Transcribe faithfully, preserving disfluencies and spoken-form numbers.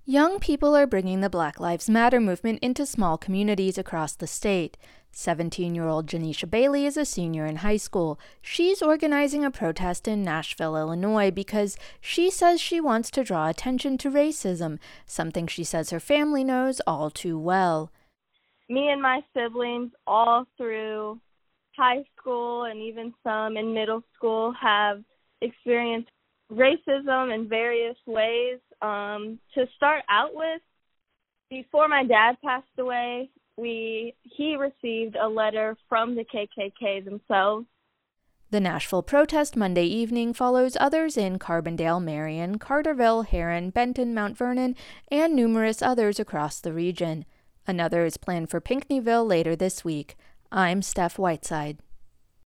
Young people are bringing the Black Lives Matter movement into small communities across the state. seventeen-year-old Janisha Bailey is a senior in high school. She's organizing a protest in Nashville, Illinois, because she says she wants to draw attention to racism, something she says her family knows all too well. Me and my siblings all through high school and even some in middle school have experienced racism in various ways. Um, to start out with, before my dad passed away, we he received a letter from the K K K themselves. The Nashville protest Monday evening follows others in Carbondale, Marion, Carterville, Heron, Benton, Mount Vernon, and numerous others across the region. Another is planned for Pinckneyville later this week. I'm Steph Whiteside.